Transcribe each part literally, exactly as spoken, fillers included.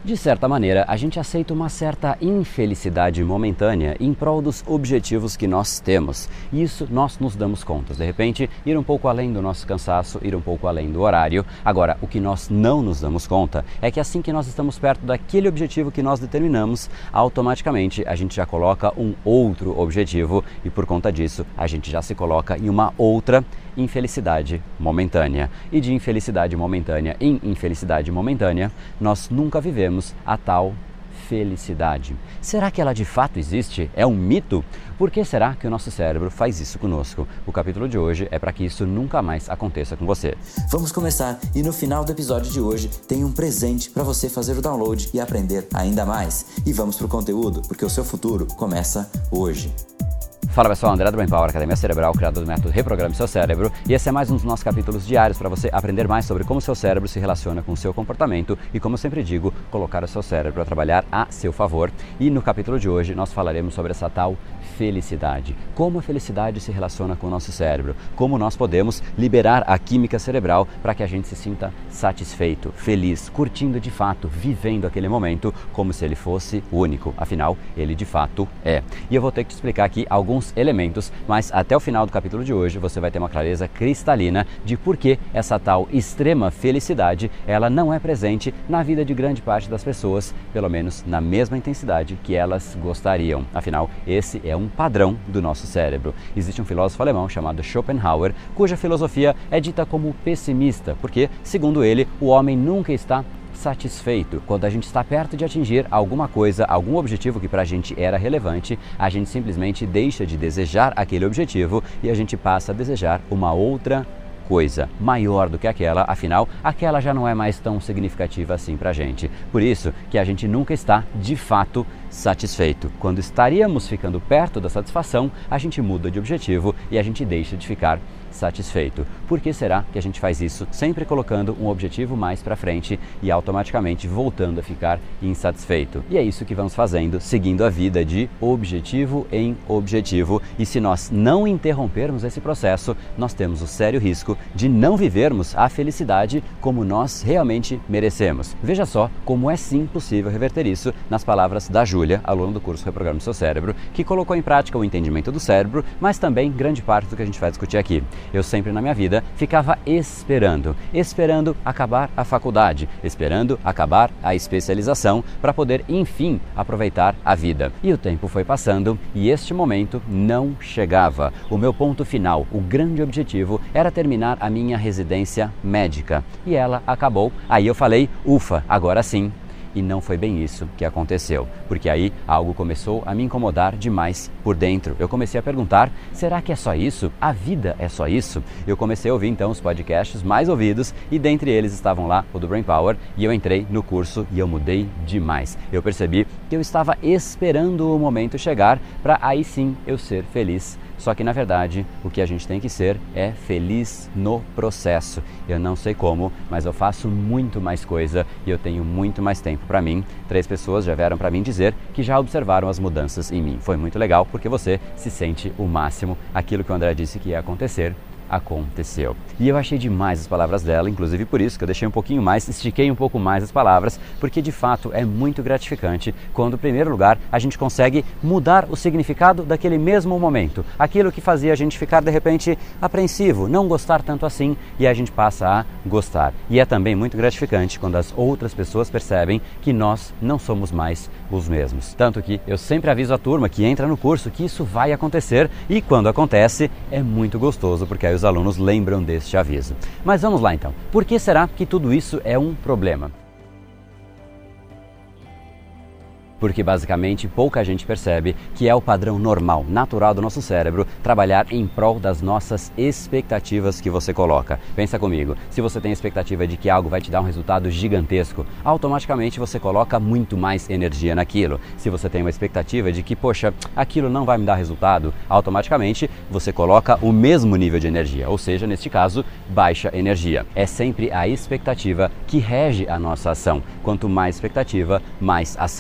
De certa maneira, a gente aceita uma certa infelicidade momentânea em prol dos objetivos que nós temos. E isso nós nos damos conta. De repente, ir um pouco além do nosso cansaço, ir um pouco além do horário. Agora, o que nós não nos damos conta é que assim que nós estamos perto daquele objetivo que nós determinamos, automaticamente a gente já coloca um outro objetivo e por conta disso a gente já se coloca em uma outra infelicidade momentânea. E de infelicidade momentânea em infelicidade momentânea, nós nunca vivemos a tal felicidade. Será que ela de fato existe? É um mito? Por que será que o nosso cérebro faz isso conosco? O capítulo de hoje é para que isso nunca mais aconteça com você. Vamos começar e no final do episódio de hoje tem um presente para você fazer o download e aprender ainda mais. E vamos pro conteúdo, porque o seu futuro começa hoje. Fala pessoal, André do Brain Power, Academia Cerebral, criador do método Reprograme Seu Cérebro, e esse é mais um dos nossos capítulos diários para você aprender mais sobre como seu cérebro se relaciona com o seu comportamento e, como eu sempre digo, colocar o seu cérebro a trabalhar a seu favor. E no capítulo de hoje nós falaremos sobre essa tal felicidade. Como a felicidade se relaciona com o nosso cérebro, como nós podemos liberar a química cerebral para que a gente se sinta satisfeito, feliz, curtindo de fato, vivendo aquele momento como se ele fosse único. Afinal, ele de fato é. E eu vou ter que te explicar aqui alguns elementos, mas até o final do capítulo de hoje você vai ter uma clareza cristalina de por que essa tal extrema felicidade ela não é presente na vida de grande parte das pessoas, pelo menos na mesma intensidade que elas gostariam. Afinal, esse é um padrão do nosso cérebro. Existe um filósofo alemão chamado Schopenhauer, cuja filosofia é dita como pessimista, porque, segundo ele, o homem nunca está satisfeito. Quando a gente está perto de atingir alguma coisa, algum objetivo que para a gente era relevante, a gente simplesmente deixa de desejar aquele objetivo e a gente passa a desejar uma outra coisa maior do que aquela, afinal, aquela já não é mais tão significativa assim pra gente. Por isso que a gente nunca está, de fato, satisfeito. Quando estaríamos ficando perto da satisfação, a gente muda de objetivo e a gente deixa de ficar satisfeito. Por que será que a gente faz isso sempre colocando um objetivo mais para frente e automaticamente voltando a ficar insatisfeito? E é isso que vamos fazendo, seguindo a vida de objetivo em objetivo. E se nós não interrompermos esse processo, nós temos o sério risco de não vivermos a felicidade como nós realmente merecemos. Veja só como é sim possível reverter isso nas palavras da Júlia, aluna do curso Reprograme Seu Cérebro, que colocou em prática o entendimento do cérebro, mas também grande parte do que a gente vai discutir aqui. Eu sempre na minha vida ficava esperando, esperando acabar a faculdade, esperando acabar a especialização para poder, enfim, aproveitar a vida. E o tempo foi passando e este momento não chegava. O meu ponto final, o grande objetivo, era terminar a minha residência médica. E ela acabou. Aí eu falei, ufa, agora sim. E não foi bem isso que aconteceu, porque aí algo começou a me incomodar demais por dentro. Eu comecei a perguntar, será que é só isso? A vida é só isso? Eu comecei a ouvir então os podcasts mais ouvidos e dentre eles estavam lá o do Brain Power e eu entrei no curso e eu mudei demais. Eu percebi que eu estava esperando o momento chegar para aí sim eu ser feliz. Só que na verdade o que a gente tem que ser é feliz no processo. Eu não sei como, mas eu faço muito mais coisa e eu tenho muito mais tempo para mim. Três pessoas já vieram para mim dizer que já observaram as mudanças em mim. Foi muito legal porque você se sente o máximo. Aquilo que o André disse que ia acontecer, aconteceu. E eu achei demais as palavras dela, inclusive por isso que eu deixei um pouquinho mais, estiquei um pouco mais as palavras, porque de fato é muito gratificante quando, em primeiro lugar, a gente consegue mudar o significado daquele mesmo momento. Aquilo que fazia a gente ficar, de repente, apreensivo, não gostar tanto assim, e a gente passa a gostar. E é também muito gratificante quando as outras pessoas percebem que nós não somos mais os mesmos. Tanto que eu sempre aviso a turma que entra no curso que isso vai acontecer, e quando acontece, é muito gostoso, porque aí os alunos lembram deste aviso. Mas vamos lá então. Por que será que tudo isso é um problema? Porque basicamente pouca gente percebe que é o padrão normal, natural do nosso cérebro trabalhar em prol das nossas expectativas que você coloca. Pensa comigo, se você tem a expectativa de que algo vai te dar um resultado gigantesco, automaticamente você coloca muito mais energia naquilo. Se você tem uma expectativa de que, poxa, aquilo não vai me dar resultado, automaticamente você coloca o mesmo nível de energia, ou seja, neste caso, baixa energia. É sempre a expectativa que rege a nossa ação. Quanto mais expectativa, mais ação. Agora,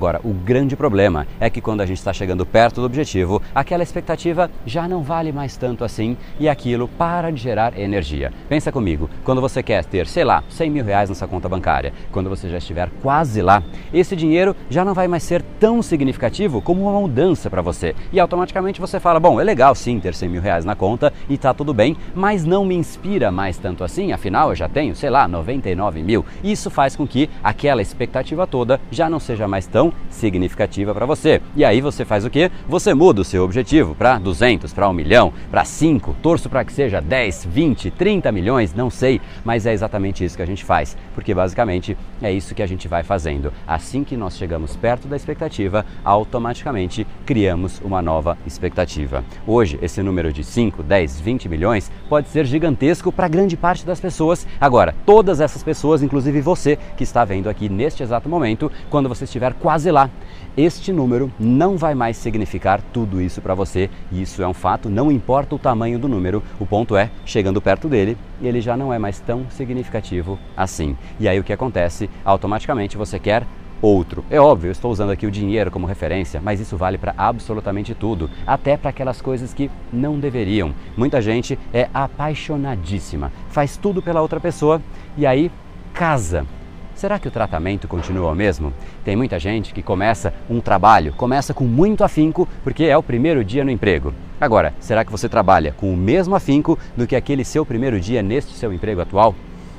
Agora, o grande problema é que quando a gente está chegando perto do objetivo, aquela expectativa já não vale mais tanto assim e aquilo para de gerar energia. Pensa comigo, quando você quer ter, sei lá, cem mil reais na sua conta bancária, quando você já estiver quase lá, esse dinheiro já não vai mais ser tão significativo como uma mudança para você. E automaticamente você fala, bom, é legal sim ter cem mil reais na conta e tá tudo bem, mas não me inspira mais tanto assim, afinal eu já tenho, sei lá, noventa e nove mil. Isso faz com que aquela expectativa toda já não seja mais tão significativa para você. E aí você faz o quê? Você muda o seu objetivo para duzentos, para um milhão, para cinco, torço para que seja dez, vinte, trinta milhões, não sei, mas é exatamente isso que a gente faz, porque basicamente é isso que a gente vai fazendo. Assim que nós chegamos perto da expectativa, automaticamente criamos uma nova expectativa. Hoje, esse número de cinco, dez, vinte milhões pode ser gigantesco para grande parte das pessoas. Agora, todas essas pessoas, inclusive você que está vendo aqui neste exato momento, quando você estiver quase lá, este número não vai mais significar tudo isso para você, e isso é um fato, não importa o tamanho do número, o ponto é, chegando perto dele, ele já não é mais tão significativo assim. E aí o que acontece? Automaticamente você quer outro. É óbvio, eu estou usando aqui o dinheiro como referência, mas isso vale para absolutamente tudo, até para aquelas coisas que não deveriam. Muita gente é apaixonadíssima, faz tudo pela outra pessoa e aí casa. Será que o tratamento continua o mesmo? Tem muita gente que começa um trabalho, começa com muito afinco porque é o primeiro dia no emprego. Agora, será que você trabalha com o mesmo afinco do que aquele seu primeiro dia neste seu emprego atual?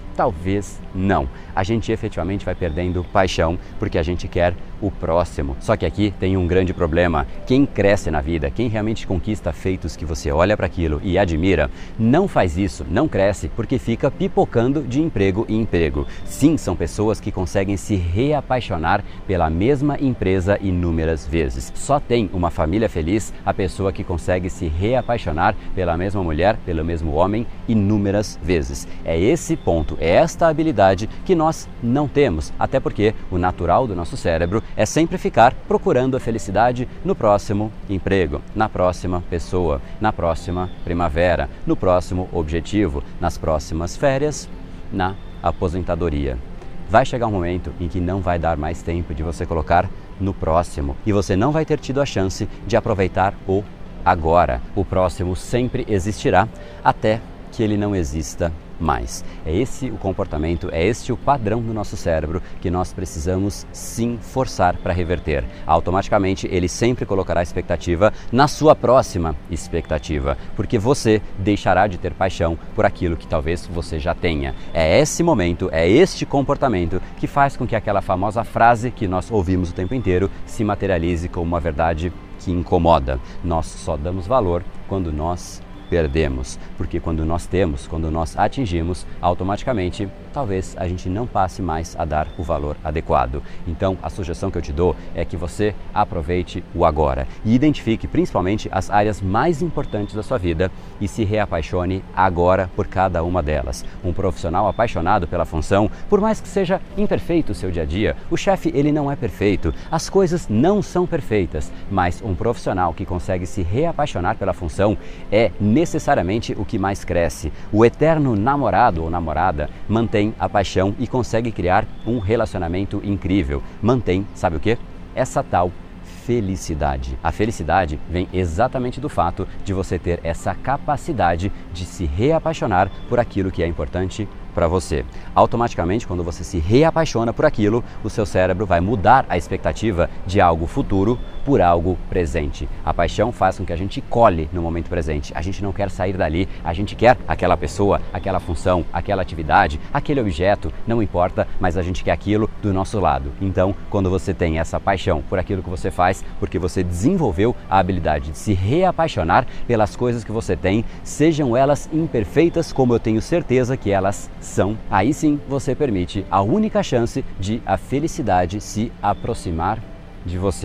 Talvez não. A gente efetivamente vai perdendo paixão porque a gente quer o próximo. Só que aqui tem um grande problema. Quem cresce na vida, quem realmente conquista feitos que você olha para aquilo e admira, não faz isso, não cresce porque fica pipocando de emprego em emprego. Sim, são pessoas que conseguem se reapaixonar pela mesma empresa inúmeras vezes. Só tem uma família feliz a pessoa que consegue se reapaixonar pela mesma mulher, pelo mesmo homem inúmeras vezes. É esse ponto, é esta habilidade que nós não temos, até porque o natural do nosso cérebro é sempre ficar procurando a felicidade no próximo emprego, na próxima pessoa, na próxima primavera, no próximo objetivo, nas próximas férias, na aposentadoria. Vai chegar um momento em que não vai dar mais tempo de você colocar no próximo e você não vai ter tido a chance de aproveitar o agora. O próximo sempre existirá até que ele não exista mais. É esse o comportamento, é este o padrão do nosso cérebro que nós precisamos sim forçar para reverter. Automaticamente ele sempre colocará a expectativa na sua próxima expectativa, porque você deixará de ter paixão por aquilo que talvez você já tenha. É esse momento, é este comportamento que faz com que aquela famosa frase que nós ouvimos o tempo inteiro se materialize como uma verdade que incomoda. Nós só damos valor quando nós perdemos, porque quando nós temos, quando nós atingimos, automaticamente, talvez a gente não passe mais a dar o valor adequado. Então, a sugestão que eu te dou é que você aproveite o agora e identifique principalmente as áreas mais importantes da sua vida e se reapaixone agora por cada uma delas. Um profissional apaixonado pela função, por mais que seja imperfeito o seu dia a dia, o chefe ele não é perfeito, as coisas não são perfeitas, mas um profissional que consegue se reapaixonar pela função é necessariamente o que mais cresce. O eterno namorado ou namorada mantém a paixão e consegue criar um relacionamento incrível. Mantém, sabe o quê? Essa tal felicidade. A felicidade vem exatamente do fato de você ter essa capacidade de se reapaixonar por aquilo que é importante para você. Automaticamente, quando você se reapaixona por aquilo, o seu cérebro vai mudar a expectativa de algo futuro por algo presente. A paixão faz com que a gente colhe no momento presente. A gente não quer sair dali, a gente quer aquela pessoa, aquela função, aquela atividade, aquele objeto, não importa, mas a gente quer aquilo do nosso lado. Então, quando você tem essa paixão por aquilo que você faz, porque você desenvolveu a habilidade de se reapaixonar pelas coisas que você tem, sejam elas imperfeitas, como eu tenho certeza que elas são, aí sim você permite a única chance de a felicidade se aproximar de você.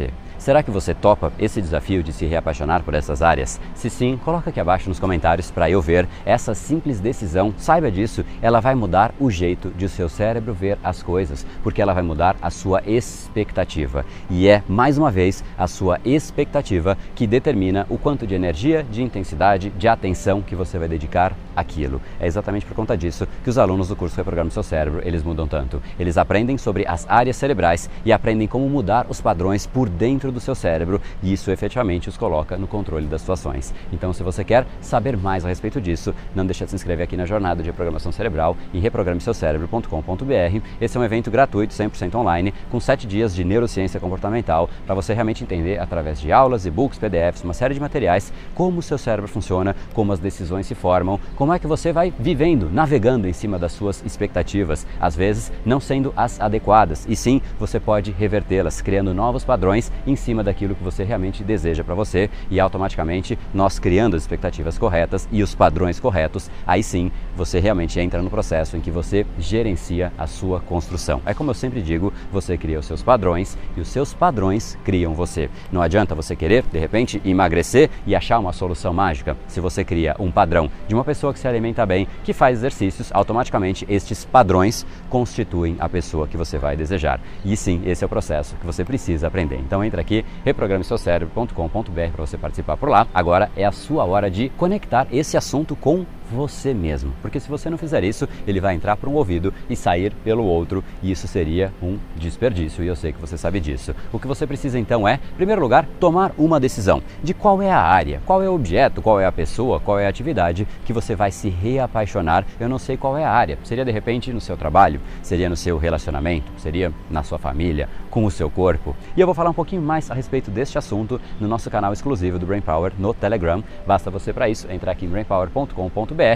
Será que você topa esse desafio de se reapaixonar por essas áreas? Se sim, coloca aqui abaixo nos comentários para eu ver. Essa simples decisão, saiba disso, ela vai mudar o jeito de o seu cérebro ver as coisas, porque ela vai mudar a sua expectativa. E é, mais uma vez, a sua expectativa que determina o quanto de energia, de intensidade, de atenção que você vai dedicar àquilo. É exatamente por conta disso que os alunos do curso Reprograme Seu Cérebro, eles mudam tanto. Eles aprendem sobre as áreas cerebrais e aprendem como mudar os padrões por dentro do seu cérebro, e isso efetivamente os coloca no controle das situações. Então, se você quer saber mais a respeito disso, não deixe de se inscrever aqui na jornada de reprogramação cerebral em reprograme seu cérebro ponto com ponto br. Esse é um evento gratuito, cem por cento online, com sete dias de neurociência comportamental, para você realmente entender, através de aulas, e-books, P D Fs, uma série de materiais, como o seu cérebro funciona, como as decisões se formam, como é que você vai vivendo, navegando em cima das suas expectativas, às vezes não sendo as adequadas, e sim, você pode revertê-las, criando novos padrões em cima daquilo que você realmente deseja para você, e automaticamente nós criando as expectativas corretas e os padrões corretos, aí sim você realmente entra no processo em que você gerencia a sua construção. É como eu sempre digo, você cria os seus padrões e os seus padrões criam você. Não adianta você querer, de repente, emagrecer e achar uma solução mágica. Se você cria um padrão de uma pessoa que se alimenta bem, que faz exercícios, automaticamente estes padrões constituem a pessoa que você vai desejar. E sim, esse é o processo que você precisa aprender. Então entra aqui, reprograme seu cérebro ponto com ponto br para você participar por lá. Agora é a sua hora de conectar esse assunto com você mesmo, porque se você não fizer isso, ele vai entrar por um ouvido e sair pelo outro, e isso seria um desperdício, e eu sei que você sabe disso. O que você precisa então é, em primeiro lugar, tomar uma decisão de qual é a área, qual é o objeto, qual é a pessoa, qual é a atividade que você vai se reapaixonar. Eu não sei qual é a área, seria de repente no seu trabalho, seria no seu relacionamento, seria na sua família, com o seu corpo. E eu vou falar um pouquinho mais a respeito deste assunto no nosso canal exclusivo do Brain Power no Telegram. Basta você para isso entrar aqui em brain power ponto com ponto br.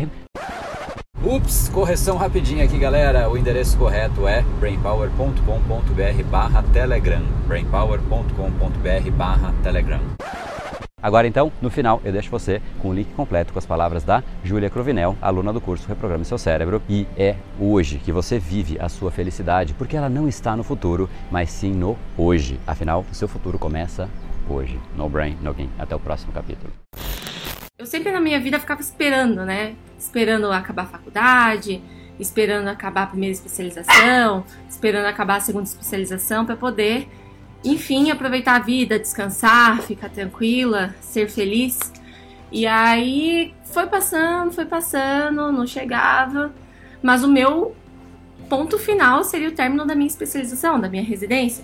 Ups, correção rapidinha aqui, galera. O endereço correto é brain power ponto com ponto br barra telegram. brain power ponto com ponto br barra telegram. Agora então, no final, eu deixo você com o link completo com as palavras da Júlia Cruvinel, aluna do curso Reprograme Seu Cérebro. E é hoje que você vive a sua felicidade, porque ela não está no futuro, mas sim no hoje. Afinal, o seu futuro começa hoje. No brain, no gain. Até o próximo capítulo. Eu sempre na minha vida ficava esperando, né? Esperando acabar a faculdade, esperando acabar a primeira especialização, esperando acabar a segunda especialização para poder, enfim, aproveitar a vida, descansar, ficar tranquila, ser feliz. E aí foi passando, foi passando, não chegava. Mas o meu ponto final seria o término da minha especialização, da minha residência.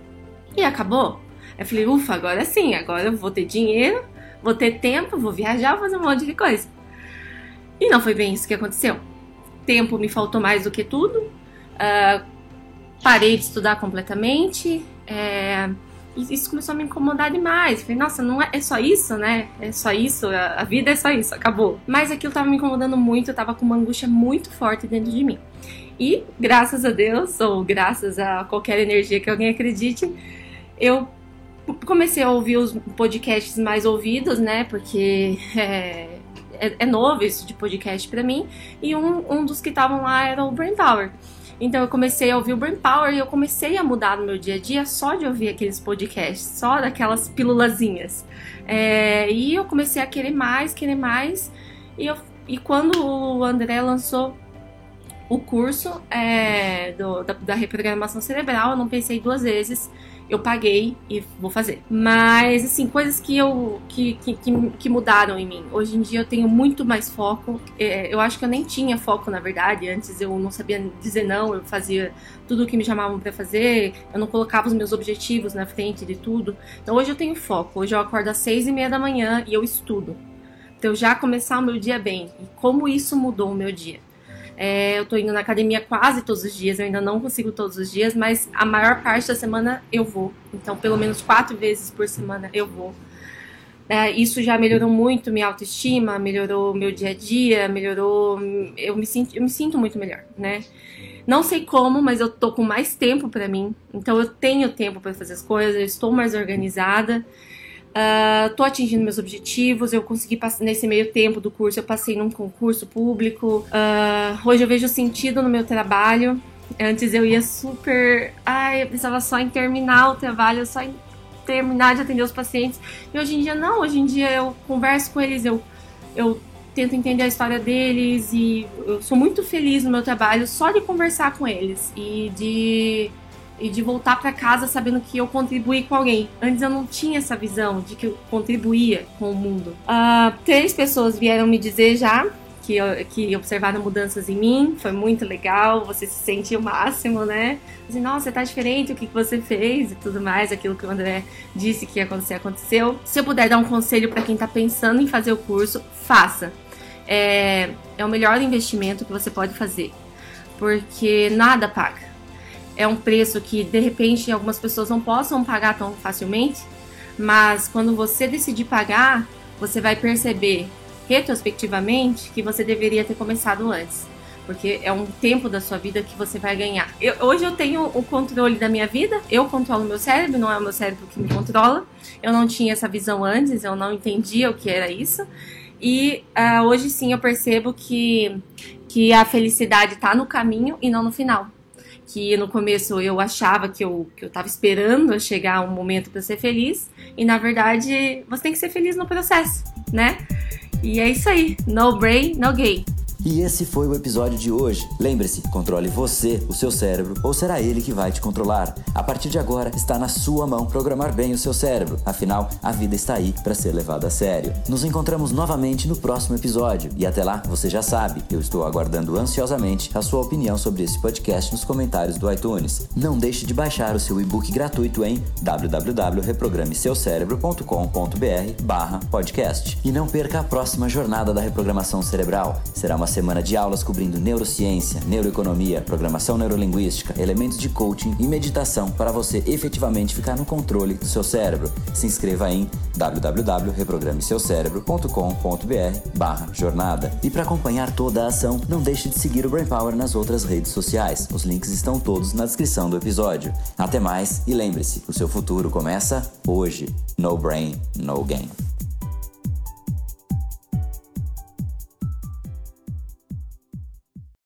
E acabou. Eu falei, ufa, agora sim, agora eu vou ter dinheiro, vou ter tempo, vou viajar, vou fazer um monte de coisa. E não foi bem isso que aconteceu. Tempo me faltou mais do que tudo. Uh, parei de estudar completamente. É, e isso começou a me incomodar demais. Falei, nossa, não é, é só isso, né? É só isso, a, a vida é só isso, acabou. Mas aquilo tava me incomodando muito, eu tava com uma angústia muito forte dentro de mim. E graças a Deus, ou graças a qualquer energia que alguém acredite, eu comecei a ouvir os podcasts mais ouvidos, né? Porque é, é, é novo isso de podcast pra mim. E um, um dos que estavam lá era o Brain Power. Então eu comecei a ouvir o Brain Power e eu comecei a mudar no meu dia a dia só de ouvir aqueles podcasts, só daquelas pílulazinhas. É, e eu comecei a querer mais, querer mais. E, eu, e quando o André lançou o curso é, do, da, da reprogramação cerebral, eu não pensei duas vezes. Eu paguei e vou fazer. Mas, assim, coisas que, eu, que, que, que mudaram em mim. Hoje em dia eu tenho muito mais foco. Eu acho que eu nem tinha foco, na verdade. Antes eu não sabia dizer não. Eu fazia tudo o que me chamavam pra fazer. Eu não colocava os meus objetivos na frente de tudo. Então hoje eu tenho foco. Hoje eu acordo às seis e meia da manhã e eu estudo. Então já começar o meu dia bem. E como isso mudou o meu dia. É, eu tô indo na academia quase todos os dias, eu ainda não consigo todos os dias, mas a maior parte da semana eu vou. Então, pelo menos quatro vezes por semana eu vou. É, isso já melhorou muito minha autoestima, melhorou meu dia a dia, melhorou... Eu me sinto, eu me sinto muito melhor, né? Não sei como, mas eu tô com mais tempo pra mim. Então, eu tenho tempo pra fazer as coisas, eu estou mais organizada. Uh, tô atingindo meus objetivos, eu consegui passar nesse meio tempo do curso, eu passei num concurso público. Uh, hoje eu vejo sentido no meu trabalho. Antes eu ia super... Ai, eu pensava só em terminar o trabalho, só em terminar de atender os pacientes. E hoje em dia não, hoje em dia eu converso com eles, eu, eu tento entender a história deles e eu sou muito feliz no meu trabalho só de conversar com eles e de, e de voltar para casa sabendo que eu contribuí com alguém. Antes eu não tinha essa visão de que eu contribuía com o mundo. Uh, três pessoas vieram me dizer já que, que observaram mudanças em mim, foi muito legal, você se sente o máximo, né? Assim, nossa, você tá diferente, o que você fez e tudo mais, aquilo que o André disse que ia acontecer, aconteceu. Se eu puder dar um conselho para quem tá pensando em fazer o curso, faça. É, é o melhor investimento que você pode fazer, porque nada paga. É um preço que, de repente, algumas pessoas não possam pagar tão facilmente, mas quando você decidir pagar, você vai perceber retrospectivamente que você deveria ter começado antes, porque é um tempo da sua vida que você vai ganhar. Eu, hoje eu tenho o controle da minha vida, eu controlo o meu cérebro, não é o meu cérebro que me controla. Eu não tinha essa visão antes, eu não entendia o que era isso, e uh, hoje sim eu percebo que, que a felicidade está no caminho e não no final. Que no começo eu achava que eu, que eu tava esperando chegar um momento para ser feliz, e na verdade você tem que ser feliz no processo, né? E é isso aí, no brain, no gain. E esse foi o episódio de hoje. Lembre-se, controle você, o seu cérebro, ou será ele que vai te controlar? A partir de agora, está na sua mão programar bem o seu cérebro. Afinal, a vida está aí para ser levada a sério. Nos encontramos novamente no próximo episódio. E até lá, você já sabe, eu estou aguardando ansiosamente a sua opinião sobre esse podcast nos comentários do iTunes. Não deixe de baixar o seu e-book gratuito em w w w ponto reprograme seu cérebro ponto com ponto b r barra podcast. E não perca a próxima jornada da reprogramação cerebral. Será uma semana de aulas cobrindo neurociência, neuroeconomia, programação neurolinguística, elementos de coaching e meditação para você efetivamente ficar no controle do seu cérebro. Se inscreva em w w w ponto reprograme seu cérebro ponto com ponto b r barra jornada. E para acompanhar toda a ação, não deixe de seguir o Brain Power nas outras redes sociais. Os links estão todos na descrição do episódio. Até mais e lembre-se, o seu futuro começa hoje. No brain, no gain.